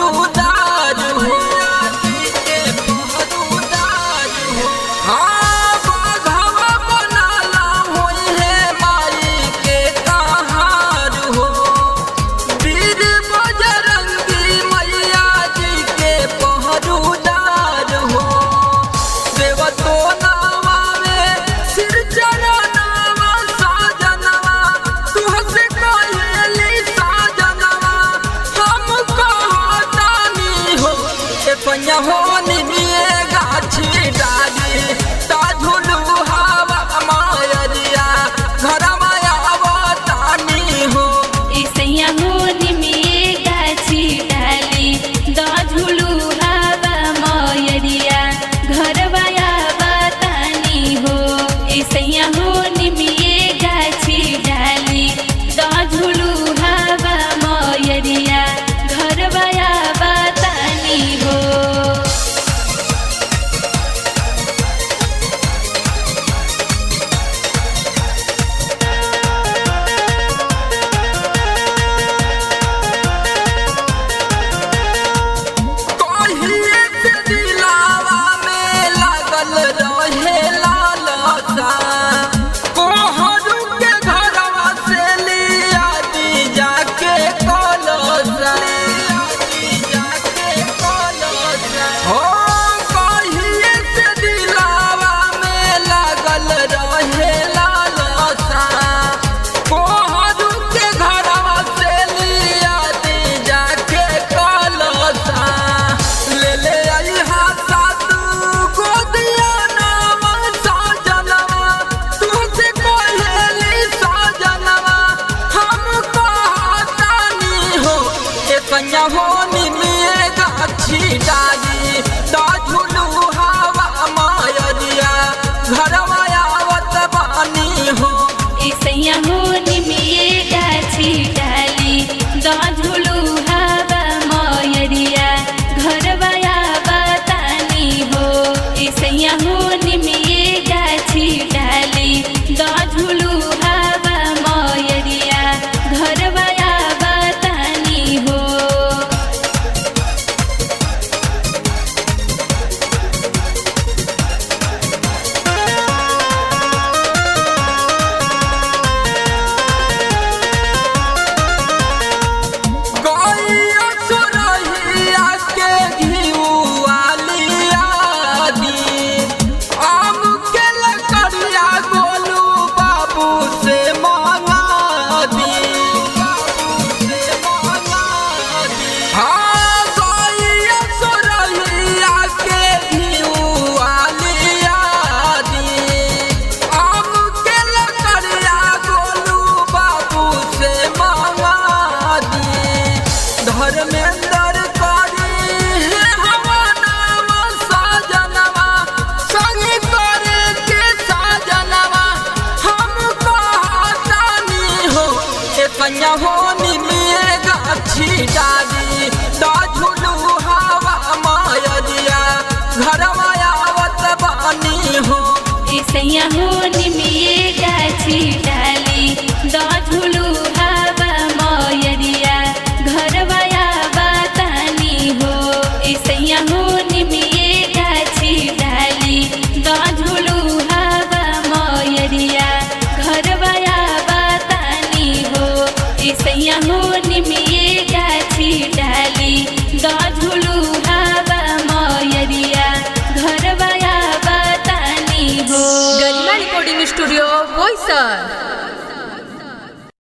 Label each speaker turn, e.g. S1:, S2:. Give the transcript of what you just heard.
S1: पहरुदार हो। हाँ बाघवा बनाला होई है माई के कहार हो। वीर बजरंगी मैया जी के पहरुदार हो। देवतो नावा में सिर चढ़ावा साजनवा तुहसे कहेली साजनवा हम कहतानी हो। पैया हो निमिए गाछी डाली ता झुलू हवा मायरिया घर माया बतानी हो।
S2: इसैया हो निमिए गाछी डाली दा झुलू हवा मायरिया घरवाया बतानी हो। इसैया हो निमिए गाछी डाली दा झुलू हवा मायरिया घरवाया बतानी हो।
S1: कहिए से दिलावा में लागल रहे लालसा कोहरू के घरवा से लिया दी जाके कलसा। हो कहिए से दिलावा में लागल रहे लालसा कोहरू के घरवा से लिया दी जाके कलसा। ले ले अइहा सातु गोदिया नावा साजनवा तुझसे कहेली साजनवा हम कहतानी हो। कन्या हो निमिए गाछी डाली ता झुलू हवा मायरिया घरवा आवत बानी हो।
S2: इसैया हो निमिए गाछी डाली दा झुलू हवा मायरिया घरवाया बतानी हो। इसैया हो निमिए गाछी डाली दा झुलू हवा मायरिया घरवाया बतानी हो।
S1: गैया सुरहिया के घिउआ लिया दी आम के लकड़िया गोलू बाबू से मांगा दी। हाँ गैया सुरहिया के घिउआ लिया दी आम के लकड़िया गोलू बाबू से मांगा दी। धर्मेंद्र करी है हवनवा साजनवा संग करे के साजनवा हम कहतानी हो। कन्या हो निमिए गाछी डाली ता झुलू हवा मायरिया घरवा आवत बानी हो।
S2: इसैया हो निमिए गाछी डाली दा झुलू हवा मायरिया घरवाया बतानी हो। इसैया हो निमिए गाछी डाली दा झुलू हवा मायरिया घरवाया बतानी हो। इसैया हो निमिए गाछी